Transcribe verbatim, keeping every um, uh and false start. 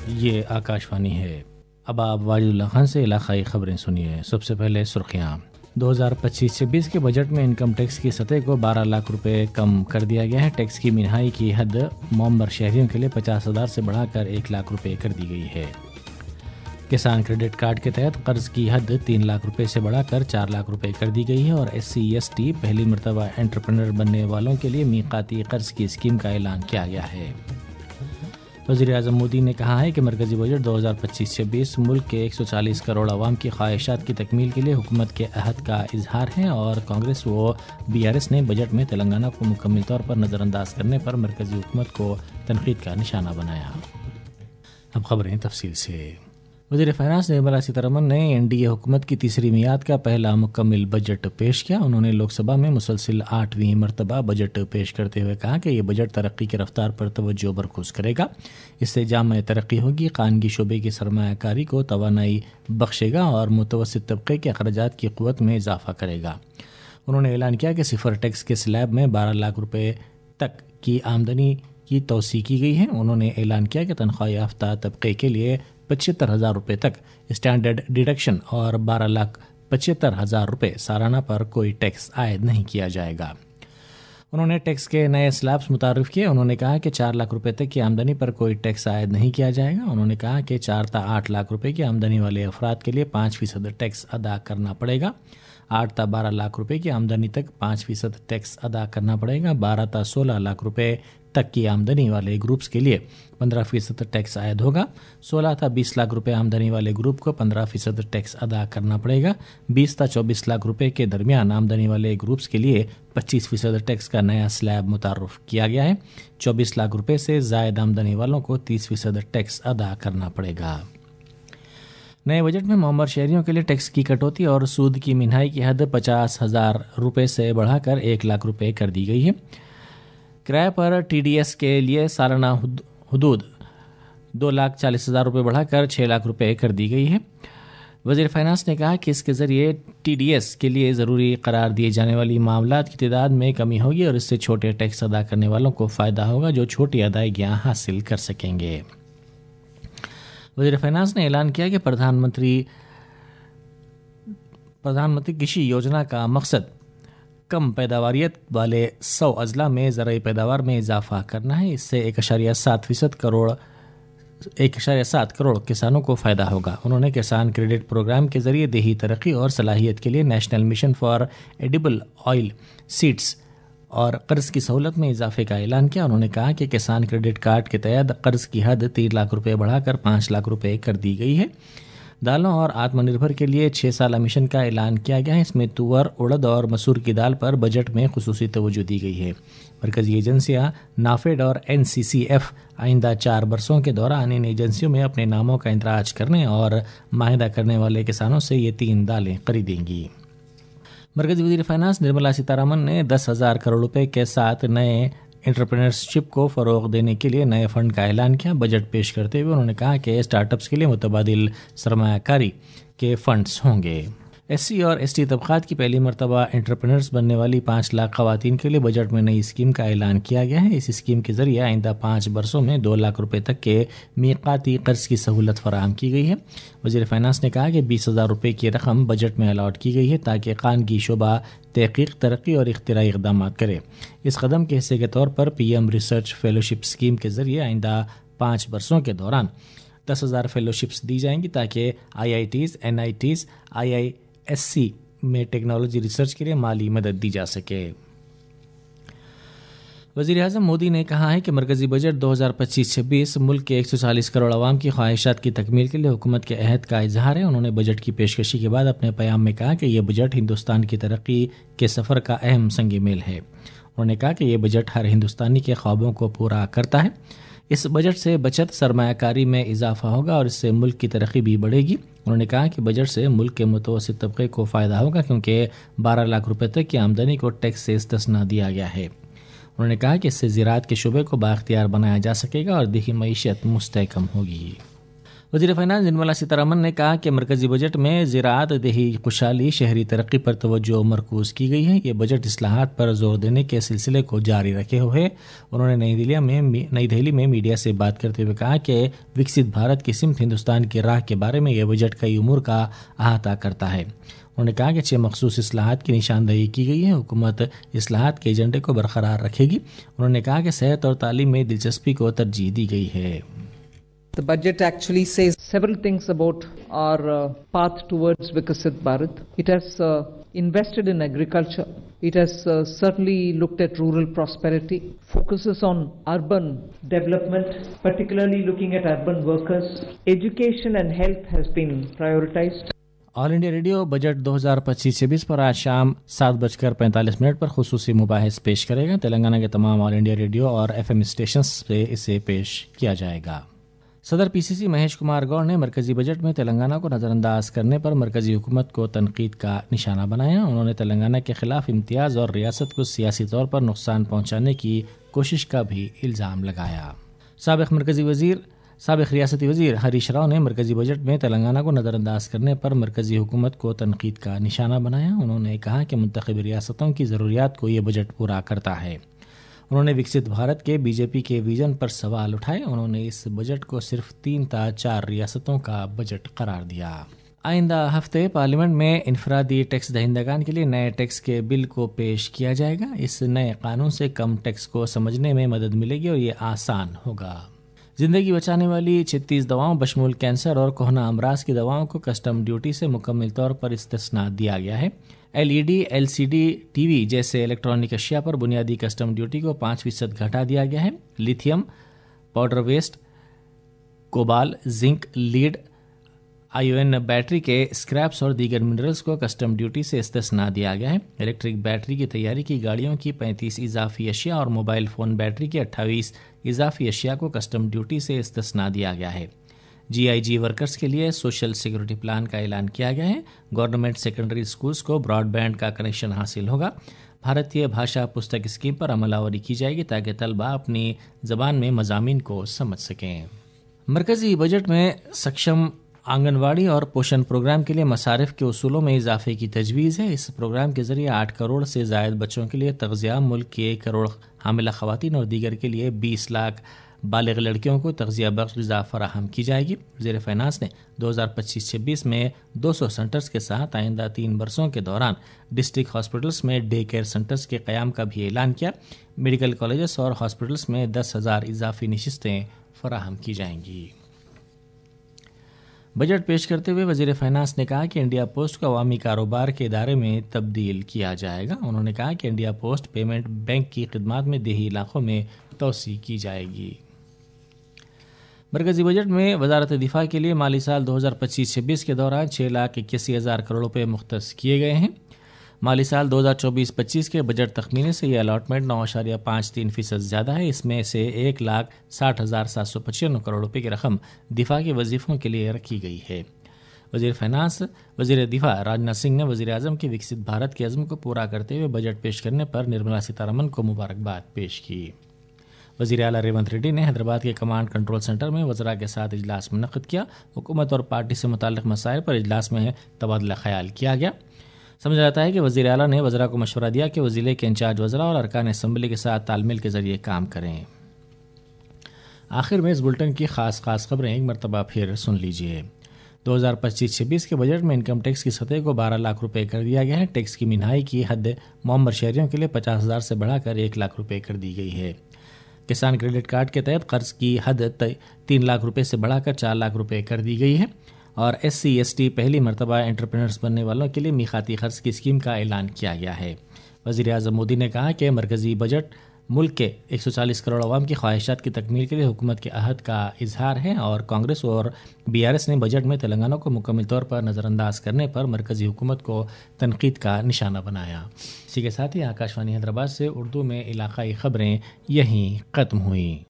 یہ آکاشوانی ہے۔ اب آپ واجد اللہ خان سے علاقائی خبریں سنیے۔ سب سے پہلے سرخیاں۔ دو ہزار پچیس چھبیس کے بجٹ میں انکم ٹیکس کی سطح کو بارہ لاکھ روپے کم کر دیا گیا ہے۔ ٹیکس کی منہائی کی حد معمر شہریوں کے لیے پچاس ہزار سے بڑھا کر ایک لاکھ روپے کر دی گئی ہے۔ کسان کریڈٹ کارڈ کے تحت قرض کی حد تین لاکھ روپے سے بڑھا کر چار لاکھ روپے کر دی گئی ہے اور ایس سی ایس ٹی پہلی مرتبہ انٹرپرینر بننے والوں کے لیے میقاتی قرض کی اسکیم کا اعلان کیا گیا ہے۔ وزیر اعظم مودی نے کہا ہے کہ مرکزی بجٹ دو ہزار پچیس چھبیس ملک کے ایک سو چالیس کروڑ عوام کی خواہشات کی تکمیل کے لیے حکومت کے عہد کا اظہار ہے اور کانگریس و بی آر ایس نے بجٹ میں تلنگانہ کو مکمل طور پر نظر انداز کرنے پر مرکزی حکومت کو تنقید کا نشانہ بنایا۔ اب خبریں تفصیل سے۔ وزیر فائنانس نرملا سیتارمن نے این ڈی اے حکومت کی تیسری میعاد کا پہلا مکمل بجٹ پیش کیا۔ انہوں نے لوک سبھا میں مسلسل آٹھویں مرتبہ بجٹ پیش کرتے ہوئے کہا کہ یہ بجٹ ترقی کی رفتار پر توجہ مرکوز کرے گا۔ اس سے جامع ترقی ہوگی، خانگی شعبے کی سرمایہ کاری کو توانائی بخشے گا اور متوسط طبقے کے اخراجات کی قوت میں اضافہ کرے گا۔ انہوں نے اعلان کیا کہ صفر ٹیکس کے سلیب میں بارہ لاکھ روپے تک کی آمدنی کی توسیع کی گئی ہے۔ انہوں نے اعلان کیا کہ تنخواہ یافتہ طبقے کے لیے پچہتر ہزار روپے تک اسٹینڈرڈ ڈیڈکشن اور بارہ لاکھ پچہتر ہزار روپے سالانہ پر کوئی ٹیکس عائد نہیں کیا جائے گا۔ انہوں نے ٹیکس کے نئے سلیبس متعارف کیے۔ انہوں نے کہا کہ چار لاکھ روپے تک کی آمدنی پر کوئی ٹیکس عائد نہیں کیا جائے گا۔ انہوں نے کہا کہ چار تا آٹھ لاکھ روپے کی آمدنی والے افراد کے لیے پانچ فیصد ٹیکس ادا کرنا پڑے گا۔ آٹھ تا بارہ لاکھ روپے کی آمدنی تک پانچ فیصد ٹیکس ادا کرنا پڑے گا۔ بارہ تا سولہ لاکھ روپے تک کی آمدنی والے گروپس کے لیے پندرہ فیصد ٹیکس عائد ہوگا۔ سولہ تا بیس لاکھ روپے آمدنی والے گروپ کو پندرہ فیصد ٹیکس ادا کرنا پڑے گا۔ بیس تا چوبیس لاکھ روپے کے درمیان آمدنی والے گروپس کے لیے پچیس فیصد ٹیکس کا نیا سلیب متعارف کیا گیا ہے۔ چوبیس لاکھ روپے سے زائد آمدنی والوں کو تیس فیصد ٹیکس ادا کرنا پڑے گا۔ نئے بجٹ میں معمر شہریوں کے لیے ٹیکس کی کٹوتی اور سود کی منہائی کی حد پچاس ہزار روپے سے بڑھا کر ایک لاکھ روپے کر دی گئی ہے۔ کرایہ پر ٹی ڈی ایس کے لیے سالانہ حدود دو لاکھ چالیس ہزار روپے بڑھا کر چھ لاکھ روپے کر دی گئی ہے۔ وزیر فائنانس نے کہا کہ اس کے ذریعے ٹی ڈی ایس کے لیے ضروری قرار دیے جانے والی معاملات کی تعداد میں کمی ہوگی اور اس سے چھوٹے ٹیکس ادا کرنے والوں کو فائدہ ہوگا جو چھوٹی ادائیگیاں حاصل کر سکیں گے۔ وزیر فائنانس نے اعلان کیا کہ پردھان منتری پردھان منتری کشی یوجنا کا مقصد کم پیداواریت والے سو اضلاع میں زرعی پیداوار میں اضافہ کرنا ہے۔ اس سے ایک اشاریہ سات فیصد کروڑ ایک اشاریہ سات کروڑ کسانوں کو فائدہ ہوگا۔ انہوں نے کسان کریڈٹ پروگرام کے ذریعے دیہی ترقی اور صلاحیت کے لیے national mission for edible oil seeds اور قرض کی سہولت میں اضافے کا اعلان کیا۔ انہوں نے کہا کہ کسان کریڈٹ کارڈ کے تحت قرض کی حد تین لاکھ روپے بڑھا کر پانچ لاکھ روپے کر دی گئی ہے۔ دالوں اور آتم نربھر کے لیے چھ سالہ مشن کا اعلان کیا گیا ہے۔ اس میں تور، اڑد اور مسور کی دال پر بجٹ میں خصوصی توجہ دی گئی ہے۔ مرکزی ایجنسیاں نافیڈ اور این سی سی ایف آئندہ چار برسوں کے دوران ان ایجنسیوں میں اپنے ناموں کا اندراج کرنے اور معاہدہ کرنے والے کسانوں سے یہ تین دالیں خریدیں گی۔ مرکزی وزیر فائنانس نرملا سیتارمن نے دس ہزار کروڑ روپے کے ساتھ نئے انٹرپرینرشپ کو فروغ دینے کے لیے نئے فنڈ کا اعلان کیا۔ بجٹ پیش کرتے ہوئے انہوں نے کہا کہ اسٹارٹ اپس کے لیے متبادل سرمایہ کاری کے فنڈز ہوں گے۔ ایس سی اور ایس ٹی طبقات کی پہلی مرتبہ انٹرپرینرز بننے والی پانچ لاکھ خواتین کے لیے بجٹ میں نئی اسکیم کا اعلان کیا گیا ہے۔ اس اسکیم کے ذریعے آئندہ پانچ برسوں میں دو لاکھ روپے تک کے میقاتی قرض کی سہولت فراہم کی گئی ہے۔ وزیر فائنانس نے کہا کہ بیس ہزار روپے کی رقم بجٹ میں الاٹ کی گئی ہے تاکہ خانگی شعبہ تحقیق، ترقی اور اختراعی اقدامات کرے۔ اس قدم کے حصے کے طور پر P M research fellowship scheme کے ذریعے آئندہ پانچ برسوں کے دوران دس ہزار فیلوشپس دی جائیں گی تاکہ I I Ts, N I Ts, I I S C میں ٹیکنالوجی ریسرچ کے لیے مالی مدد دی جا سکے۔ وزیر اعظم مودی نے کہا ہے کہ مرکزی بجٹ دو ہزار پچیس چھبیس ملک کے ایک سو چالیس کروڑ عوام کی خواہشات کی تکمیل کے لیے حکومت کے عہد کا اظہار ہے۔ انہوں نے بجٹ کی پیشکشی کے بعد اپنے پیام میں کہا کہ یہ بجٹ ہندوستان کی ترقی کے سفر کا اہم سنگ میل ہے۔ انہوں نے کہا کہ یہ بجٹ ہر ہندوستانی کے خوابوں کو پورا کرتا ہے۔ اس بجٹ سے بچت، سرمایہ کاری میں اضافہ ہوگا اور اس سے ملک کی ترقی بھی بڑھے گی۔ انہوں نے کہا کہ بجٹ سے ملک کے متوسط طبقے کو فائدہ ہوگا کیونکہ بارہ لاکھ روپے تک کی آمدنی کو ٹیکس سے استثناء دیا گیا ہے۔ انہوں نے کہا کہ اس سے زراعت کے شعبے کو بااختیار بنایا جا سکے گا اور دیہی معیشت مستحکم ہوگی۔ وزیر فائنانس نرملا سیتارمن نے کہا کہ مرکزی بجٹ میں زراعت، دیہی خوشحالی، شہری ترقی پر توجہ مرکوز کی گئی ہے۔ یہ بجٹ اصلاحات پر زور دینے کے سلسلے کو جاری رکھے ہوئے انہوں نے نئی دہلی میں نئی دہلی میں میڈیا سے بات کرتے ہوئے کہا کہ وکست بھارت کی سمت ہندوستان کی راہ کے بارے میں یہ بجٹ کئی امور کا احاطہ کرتا ہے۔ انہوں نے کہا کہ چھ مخصوص اصلاحات کی نشاندہی کی گئی ہے۔ حکومت اصلاحات کے ایجنڈے کو برقرار رکھے گی۔ انہوں نے کہا کہ صحت اور تعلیم میں دلچسپی کو ترجیح دی گئی ہے۔ The budget actually says several things about our uh, path towards Vikasit Bharat. It has uh, invested in agriculture. It has uh, certainly looked at rural prosperity, focuses on urban development, particularly looking at urban workers. Education and health has been prioritized. All India Radio budget دو ہزار پچیس چھبیس پر آج شام سات بج کر پینتالیس منٹ پر خصوصی مباحث پیش کرے گا۔ تلنگانہ کے تمام آل انڈیا ریڈیو اور ایف ایم اسٹیشنز سے اسے پیش کیا جائے گا۔ صدر پی سی سی مہیش کمار گوڑ نے مرکزی بجٹ میں تلنگانہ کو نظر انداز کرنے پر مرکزی حکومت کو تنقید کا نشانہ بنایا۔ انہوں نے تلنگانہ کے خلاف امتیاز اور ریاست کو سیاسی طور پر نقصان پہنچانے کی کوشش کا بھی الزام لگایا۔ سابق مرکزی وزیر سابق ریاستی وزیر ہریش راؤ نے مرکزی بجٹ میں تلنگانہ کو نظر انداز کرنے پر مرکزی حکومت کو تنقید کا نشانہ بنایا۔ انہوں نے کہا کہ منتخب ریاستوں کی ضروریات کو یہ بجٹ پورا کرتا ہے۔ انہوں نے وکست بھارت کے بی جے پی کے ویژن پر سوال اٹھائے۔ انہوں نے اس بجٹ کو صرف تین تا چار ریاستوں کا بجٹ قرار دیا۔ آئندہ ہفتے پارلیمنٹ میں انفرادی ٹیکس دہندگان کے لیے نئے ٹیکس کے بل کو پیش کیا جائے گا۔ اس نئے قانون سے کم ٹیکس کو سمجھنے میں مدد ملے گی اور یہ آسان ہوگا۔ زندگی بچانے والی چھتیس دواؤں بشمول کینسر اور کہنہ امراض کی دواؤں کو کسٹم ڈیوٹی سے مکمل طور پر استثناء دیا گیا ہے۔ L E D, L C D, T V جیسے الیکٹرانک اشیاء پر بنیادی کسٹم ڈیوٹی کو پانچ فیصد گھٹا دیا گیا ہے۔ Lithium, powder waste, cobalt, zinc, lead, ion battery کے اسکریپس اور دیگر منرلز کو کسٹم ڈیوٹی سے استثناء دیا گیا ہے۔ الیکٹرک بیٹری کی تیاری کی گاڑیوں کی پینتیس اضافی اشیاء اور موبائل فون بیٹری کی اٹھائیس اضافی اشیاء کو کسٹم ڈیوٹی سے استثناء دیا گیا ہے۔ جی آئی جی ورکرز کے لیے سوشل سیکورٹی پلان کا اعلان کیا گیا ہے۔ گورنمنٹ سیکنڈری اسکولز کو براڈ بینڈ کا کنیکشن حاصل ہوگا۔ بھارتیہ بھاشا پستک اسکیم پر عمل آوری کی جائے گی تاکہ طلبہ اپنی زبان میں مضامین کو سمجھ سکیں۔ مرکزی بجٹ میں سکشم آنگن واڑی اور پوشن پروگرام کے لیے مصارف کے اصولوں میں اضافے کی تجویز ہے۔ اس پروگرام کے ذریعے آٹھ کروڑ سے زائد بچوں کے لیے تغذیہ، ملک کی ایک کروڑ حاملہ خواتین اور دیگر کے لیے بیس لاکھ بالغ لڑکیوں کو تغذیہ بخش غذا فراہم کی جائے گی۔ وزیر فائنانس نے دو ہزار پچیس چھبیس میں دو سو سینٹرز کے ساتھ آئندہ تین برسوں کے دوران ڈسٹرکٹ ہاسپٹلس میں ڈے کیئر سینٹرز کے قیام کا بھی اعلان کیا۔ میڈیکل کالجز اور ہاسپٹلس میں دس ہزار اضافی نشستیں فراہم کی جائیں گی۔ بجٹ پیش کرتے ہوئے وزیر فائنانس نے کہا کہ انڈیا پوسٹ کو عوامی کاروبار کے ادارے میں تبدیل کیا جائے گا۔ انہوں نے کہا کہ انڈیا پوسٹ پیمنٹ بینک کی خدمات میں دیہی علاقوں میں توسیع کی جائے گی۔ مرکزی بجٹ میں وزارت دفاع کے لیے مالی سال دو ہزار پچیس چھبیس کے دوران چھ لاکھ اکیاسی ہزار کروڑ روپے مختص کیے گئے ہیں۔ مالی سال دو ہزار چوبیس پچیس کے بجٹ تخمینے سے یہ الاٹمنٹ نو اشاریہ پانچ تین فیصد زیادہ ہے۔ اس میں سے ایک لاکھ ساٹھ ہزار سات سو پچانوے کروڑ روپے کی رقم دفاع کے وظیفوں کے لیے رکھی گئی ہے۔ وزیر فائنانس وزیر دفاع راجناتھ سنگھ نے وزیر اعظم کے وکست بھارت کے عزم کو پورا کرتے ہوئے بجٹ پیش کرنے پر نرملا سیتارمن کو مبارکباد پیش کی۔ وزیر اعلیٰ ریونت ریڈی نے حیدرآباد کے کمانڈ کنٹرول سینٹر میں وزراء کے ساتھ اجلاس منعقد کیا۔ حکومت اور پارٹی سے متعلق مسائل پر اجلاس میں تبادلہ خیال کیا گیا۔ سمجھا جاتا ہے کہ وزیر اعلیٰ نے وزراء کو مشورہ دیا کہ وہ ضلع کے انچارج وزراء اور ارکان اسمبلی کے ساتھ تال میل کے ذریعے کام کریں۔ آخر میں اس بلٹن کی خاص خاص خبریں ایک مرتبہ پھر سن لیجیے۔ دو ہزار پچیس چھبیس کے بجٹ میں انکم ٹیکس کی سطح کو بارہ لاکھ روپے کر دیا گیا ہے۔ ٹیکس کی منہائی کی حد معمر شہریوں کے لیے پچاس ہزار سے بڑھا کر ایک لاکھ روپے کر دی گئی ہے۔ کسان کریڈٹ کارڈ کے تحت قرض کی حد تین لاکھ روپے سے بڑھا کر چار لاکھ روپے کر دی گئی ہے۔ اور ایس سی ایس ٹی پہلی مرتبہ انٹرپرینرز بننے والوں کے لیے میقاتی قرض کی اسکیم کا اعلان کیا گیا ہے۔ وزیر اعظم مودی نے کہا کہ مرکزی بجٹ ملک کے ایک سو چالیس کروڑ عوام کی خواہشات کی تکمیل کے لیے حکومت کے عہد کا اظہار ہے، اور کانگریس اور بی آر ایس نے بجٹ میں تلنگانہ کو مکمل طور پر نظر انداز کرنے پر مرکزی حکومت کو تنقید کا نشانہ بنایا۔ اسی کے ساتھ ہی آکاش وانی حیدرآباد سے اردو میں علاقائی خبریں یہیں ختم ہوئیں۔